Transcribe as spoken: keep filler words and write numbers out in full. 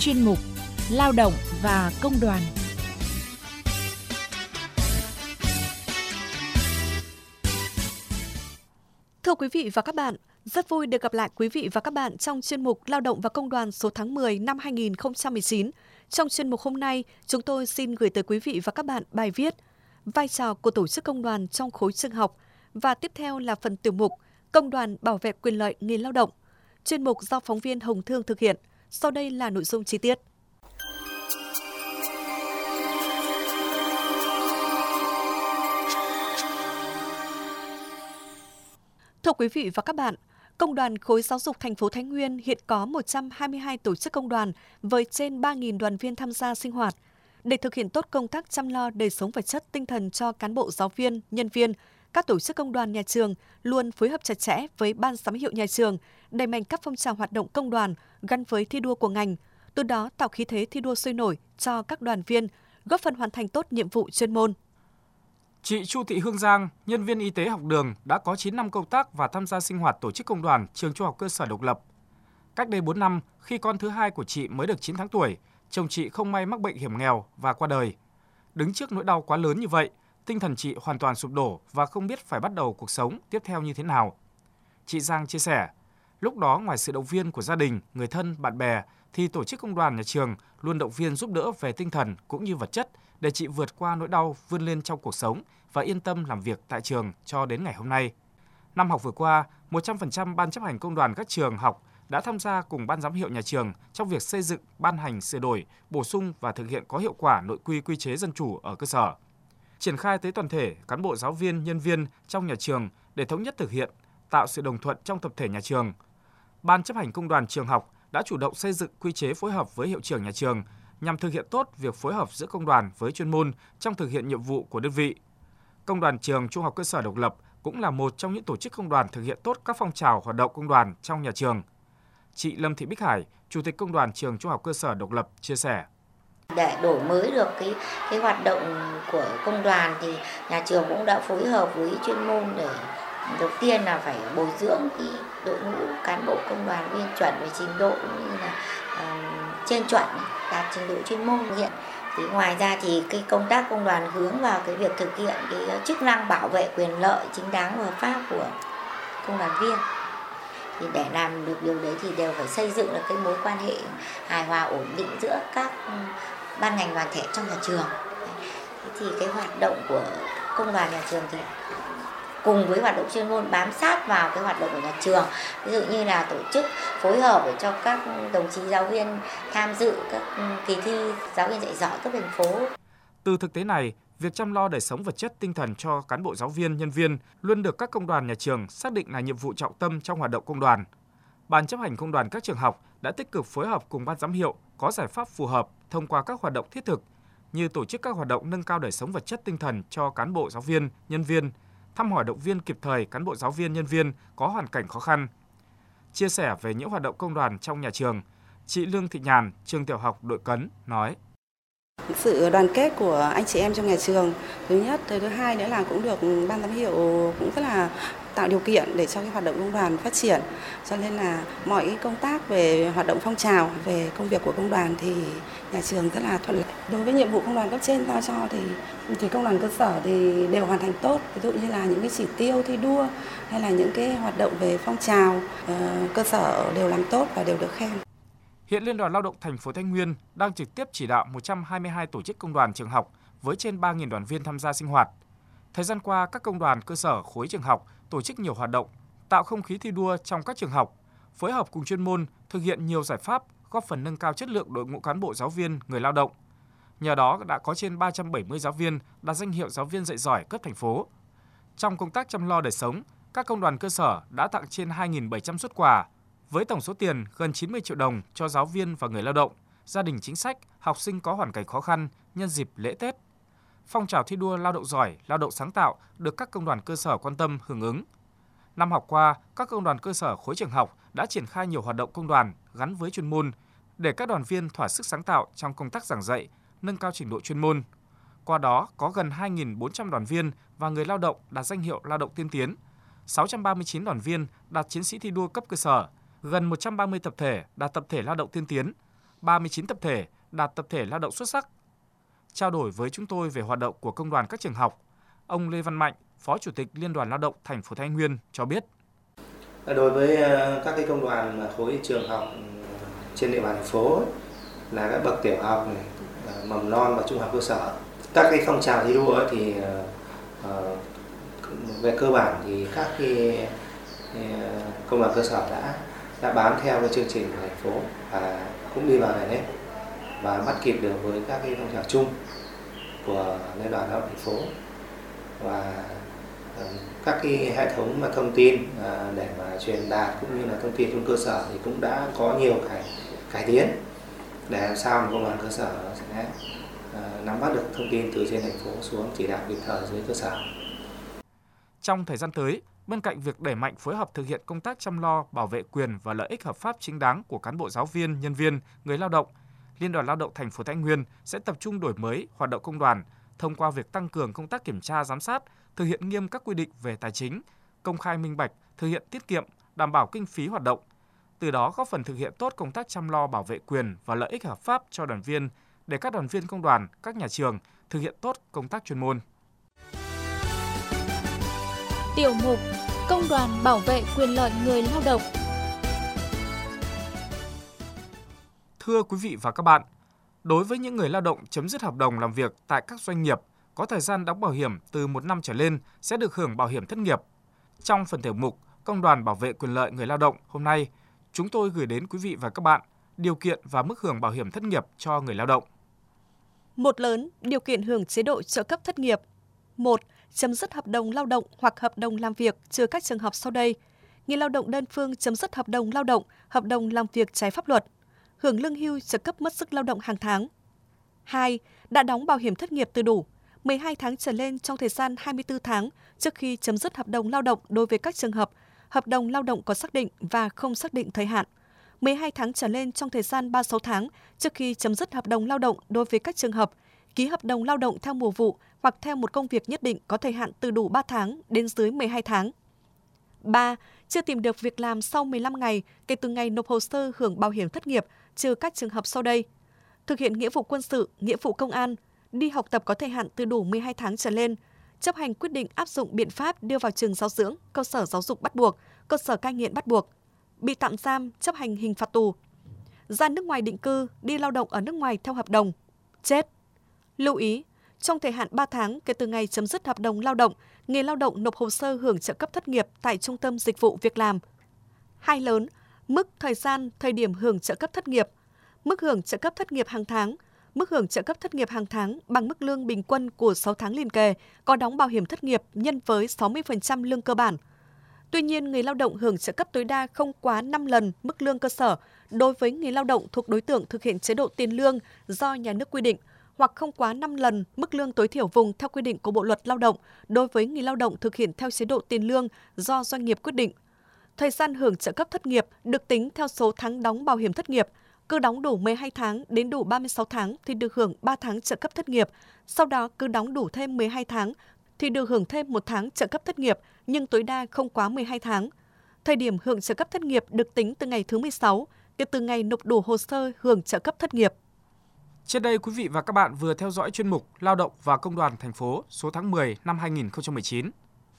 chuyên mục Lao động và Công đoàn. Thưa quý vị và các bạn, rất vui được gặp lại quý vị và các bạn trong chuyên mục Lao động và Công đoàn số tháng mười năm hai nghìn không trăm mười chín. Trong chuyên mục hôm nay, chúng tôi xin gửi tới quý vị và các bạn bài viết Vai trò của tổ chức công đoàn trong khối trường học, và tiếp theo là phần tiểu mục Công đoàn bảo vệ quyền lợi người lao động. Chuyên mục do phóng viên Hồng Thương thực hiện. Sau đây là nội dung chi tiết. Thưa quý vị và các bạn, Công đoàn khối giáo dục thành phố Thái Nguyên hiện có một trăm hai mươi hai tổ chức công đoàn với trên ba nghìn đoàn viên tham gia sinh hoạt. Để thực hiện tốt công tác chăm lo đời sống vật chất tinh thần cho cán bộ giáo viên, nhân viên, các tổ chức công đoàn nhà trường luôn phối hợp chặt chẽ với ban giám hiệu nhà trường, đẩy mạnh các phong trào hoạt động công đoàn gắn với thi đua của ngành, từ đó tạo khí thế thi đua sôi nổi cho các đoàn viên, góp phần hoàn thành tốt nhiệm vụ chuyên môn. Chị Chu Thị Hương Giang, nhân viên y tế học đường, đã có chín năm công tác và tham gia sinh hoạt tổ chức công đoàn trường trung học cơ sở độc lập. Cách đây bốn năm, khi con thứ hai của chị mới được chín tháng tuổi, chồng chị không may mắc bệnh hiểm nghèo và qua đời. Đứng trước nỗi đau quá lớn như vậy, tinh thần chị hoàn toàn sụp đổ và không biết phải bắt đầu cuộc sống tiếp theo như thế nào. Chị Giang chia sẻ, lúc đó ngoài sự động viên của gia đình, người thân, bạn bè, thì tổ chức công đoàn nhà trường luôn động viên giúp đỡ về tinh thần cũng như vật chất để chị vượt qua nỗi đau, vươn lên trong cuộc sống và yên tâm làm việc tại trường cho đến ngày hôm nay. Năm học vừa qua, một trăm phần trăm ban chấp hành công đoàn các trường học đã tham gia cùng ban giám hiệu nhà trường trong việc xây dựng, ban hành, sửa đổi, bổ sung và thực hiện có hiệu quả nội quy quy chế dân chủ ở cơ sở. Triển khai tới toàn thể cán bộ giáo viên, nhân viên trong nhà trường để thống nhất thực hiện, tạo sự đồng thuận trong tập thể nhà trường. Ban chấp hành công đoàn trường học đã chủ động xây dựng quy chế phối hợp với hiệu trưởng nhà trường nhằm thực hiện tốt việc phối hợp giữa công đoàn với chuyên môn trong thực hiện nhiệm vụ của đơn vị. Công đoàn trường trung học cơ sở độc lập cũng là một trong những tổ chức công đoàn thực hiện tốt các phong trào hoạt động công đoàn trong nhà trường. Chị Lâm Thị Bích Hải, Chủ tịch Công đoàn trường trung học cơ sở độc lập chia sẻ. Để đổi mới được cái cái hoạt động của công đoàn thì nhà trường cũng đã phối hợp với chuyên môn để đầu tiên là phải bồi dưỡng cái đội ngũ cán bộ công đoàn viên chuẩn về trình độ cũng như là uh, trên chuẩn, đạt trình độ chuyên môn hiện. Thì ngoài ra thì cái công tác công đoàn hướng vào cái việc thực hiện cái chức năng bảo vệ quyền lợi chính đáng và hợp pháp của công đoàn viên. Thì để làm được điều đấy thì đều phải xây dựng được cái mối quan hệ hài hòa ổn định giữa các ban ngành đoàn thể trong nhà trường. Thì cái hoạt động của công đoàn nhà trường thì cùng với hoạt động chuyên môn bám sát vào cái hoạt động của nhà trường, ví dụ như là tổ chức phối hợp để cho các đồng chí giáo viên tham dự các kỳ thi giáo viên dạy giỏi cấp thành phố. Từ thực tế này, việc chăm lo đời sống vật chất tinh thần cho cán bộ giáo viên, nhân viên luôn được các công đoàn nhà trường xác định là nhiệm vụ trọng tâm trong hoạt động công đoàn. Ban chấp hành công đoàn các trường học đã tích cực phối hợp cùng ban giám hiệu có giải pháp phù hợp thông qua các hoạt động thiết thực như tổ chức các hoạt động nâng cao đời sống vật chất tinh thần cho cán bộ giáo viên, nhân viên, thăm hỏi động viên kịp thời cán bộ giáo viên, nhân viên có hoàn cảnh khó khăn. Chia sẻ về những hoạt động công đoàn trong nhà trường, chị Lương Thị Nhàn, trường tiểu học Đội Cấn nói: Sự đoàn kết của anh chị em trong nhà trường, thứ nhất, thứ hai nữa là cũng được ban giám hiệu cũng rất là tạo điều kiện để cho cái hoạt động công đoàn phát triển. Cho nên là mọi công tác về hoạt động phong trào, về công việc của công đoàn thì nhà trường rất là thuận lợi. Đối với nhiệm vụ công đoàn cấp trên giao cho thì thì công đoàn cơ sở thì đều hoàn thành tốt. Ví dụ như là những cái chỉ tiêu thi đua hay là những cái hoạt động về phong trào cơ sở đều làm tốt và đều được khen. Hiện Liên đoàn Lao động thành phố Thái Nguyên đang trực tiếp chỉ đạo một trăm hai mươi hai tổ chức công đoàn trường học với trên ba nghìn đoàn viên tham gia sinh hoạt. Thời gian qua, các công đoàn cơ sở khối trường học tổ chức nhiều hoạt động, tạo không khí thi đua trong các trường học, phối hợp cùng chuyên môn thực hiện nhiều giải pháp góp phần nâng cao chất lượng đội ngũ cán bộ giáo viên, người lao động. Nhờ đó đã có trên ba trăm bảy mươi giáo viên đạt danh hiệu giáo viên dạy giỏi cấp thành phố. Trong công tác chăm lo đời sống, các công đoàn cơ sở đã tặng trên hai nghìn bảy trăm suất quà với tổng số tiền gần chín mươi triệu đồng cho giáo viên và người lao động, gia đình chính sách, học sinh có hoàn cảnh khó khăn nhân dịp lễ Tết. Phong trào thi đua lao động giỏi, lao động sáng tạo được các công đoàn cơ sở quan tâm hưởng ứng. Năm học qua, các công đoàn cơ sở khối trường học đã triển khai nhiều hoạt động công đoàn gắn với chuyên môn để các đoàn viên thỏa sức sáng tạo trong công tác giảng dạy, nâng cao trình độ chuyên môn. Qua đó, có gần hai nghìn bốn trăm đoàn viên và người lao động đạt danh hiệu lao động tiên tiến, sáu trăm ba mươi chín đoàn viên đạt chiến sĩ thi đua cấp cơ sở, gần một trăm ba mươi tập thể đạt tập thể lao động tiên tiến, ba mươi chín tập thể đạt tập thể lao động xuất sắc. Trao đổi với chúng tôi về hoạt động của công đoàn các trường học, ông Lê Văn Mạnh, Phó Chủ tịch Liên đoàn Lao động thành phố Thái Nguyên cho biết. Đối với các cái công đoàn mà khối trường học trên địa bàn thành phố là các bậc tiểu học này, mầm non và trung học cơ sở, các cái phong trào thi đua thì về cơ bản thì các cái công đoàn cơ sở đã đã bám theo cái chương trình của thành phố và cũng đi vào nền nếp và bắt kịp được với các cái phong trào chung của Liên đoàn Lao động thành phố, và các cái hệ thống mà thông tin để mà truyền đạt cũng như là thông tin xuống cơ sở thì cũng đã có nhiều cái cải tiến để làm sao mà công đoàn cơ sở sẽ nắm bắt được thông tin từ trên thành phố xuống chỉ đạo kịp thời dưới cơ sở. Trong thời gian tới, bên cạnh việc đẩy mạnh phối hợp thực hiện công tác chăm lo, bảo vệ quyền và lợi ích hợp pháp chính đáng của cán bộ giáo viên, nhân viên, người lao động, Liên đoàn Lao động thành phố Thái Nguyên sẽ tập trung đổi mới hoạt động công đoàn thông qua việc tăng cường công tác kiểm tra giám sát, thực hiện nghiêm các quy định về tài chính, công khai minh bạch, thực hiện tiết kiệm, đảm bảo kinh phí hoạt động. Từ đó góp phần thực hiện tốt công tác chăm lo bảo vệ quyền và lợi ích hợp pháp cho đoàn viên để các đoàn viên công đoàn, các nhà trường thực hiện tốt công tác chuyên môn. Tiểu mục Công đoàn bảo vệ quyền lợi người lao động. Thưa quý vị và các bạn, đối với những người lao động chấm dứt hợp đồng làm việc tại các doanh nghiệp có thời gian đóng bảo hiểm từ một năm trở lên sẽ được hưởng bảo hiểm thất nghiệp. Trong phần tiểu mục Công đoàn bảo vệ quyền lợi người lao động hôm nay, chúng tôi gửi đến quý vị và các bạn điều kiện và mức hưởng bảo hiểm thất nghiệp cho người lao động. Một lớn, điều kiện hưởng chế độ trợ cấp thất nghiệp. một. Chấm dứt hợp đồng lao động hoặc hợp đồng làm việc trừ các trường hợp sau đây. Người lao động đơn phương chấm dứt hợp đồng lao động, hợp đồng làm việc trái pháp luật. Hưởng lương hưu, trợ cấp mất sức lao động hàng tháng. hai. Đã đóng bảo hiểm thất nghiệp từ đủ mười hai tháng trở lên trong thời gian hai mươi tư tháng trước khi chấm dứt hợp đồng lao động đối với các trường hợp hợp đồng lao động có xác định và không xác định thời hạn. mười hai tháng trở lên trong thời gian ba mươi sáu tháng trước khi chấm dứt hợp đồng lao động đối với các trường hợp ký hợp đồng lao động theo mùa vụ hoặc theo một công việc nhất định có thời hạn từ đủ ba tháng đến dưới mười hai tháng. ba. Chưa tìm được việc làm sau mười lăm ngày kể từ ngày nộp hồ sơ hưởng bảo hiểm thất nghiệp trừ các trường hợp sau đây. Thực hiện nghĩa vụ quân sự, nghĩa vụ công an, đi học tập có thời hạn từ đủ mười hai tháng trở lên, chấp hành quyết định áp dụng biện pháp đưa vào trường giáo dưỡng, cơ sở giáo dục bắt buộc, cơ sở cai nghiện bắt buộc, bị tạm giam, chấp hành hình phạt tù, ra nước ngoài định cư, đi lao động ở nước ngoài theo hợp đồng, chết. Lưu ý, trong thời hạn ba tháng kể từ ngày chấm dứt hợp đồng lao động, người lao động nộp hồ sơ hưởng trợ cấp thất nghiệp tại Trung tâm Dịch vụ Việc làm. Hai lớn, mức, thời gian, thời điểm hưởng trợ cấp thất nghiệp, mức hưởng trợ cấp thất nghiệp hàng tháng, mức hưởng trợ cấp thất nghiệp hàng tháng bằng mức lương bình quân của sáu tháng liền kề, có đóng bảo hiểm thất nghiệp nhân với sáu mươi phần trăm lương cơ bản. Tuy nhiên, người lao động hưởng trợ cấp tối đa không quá năm lần mức lương cơ sở đối với người lao động thuộc đối tượng thực hiện chế độ tiền lương do nhà nước quy định, hoặc không quá năm lần mức lương tối thiểu vùng theo quy định của Bộ luật Lao động đối với người lao động thực hiện theo chế độ tiền lương do doanh nghiệp quyết định. Thời gian hưởng trợ cấp thất nghiệp được tính theo số tháng đóng bảo hiểm thất nghiệp. Cứ đóng đủ mười hai tháng đến đủ ba mươi sáu tháng thì được hưởng ba tháng trợ cấp thất nghiệp. Sau đó cứ đóng đủ thêm mười hai tháng thì được hưởng thêm một tháng trợ cấp thất nghiệp, nhưng tối đa không quá mười hai tháng. Thời điểm hưởng trợ cấp thất nghiệp được tính từ ngày thứ mười sáu, kể từ ngày nộp đủ hồ sơ hưởng trợ cấp thất nghiệp. Trên đây, quý vị và các bạn vừa theo dõi chuyên mục Lao động và Công đoàn thành phố số tháng mười năm hai nghìn không trăm mười chín.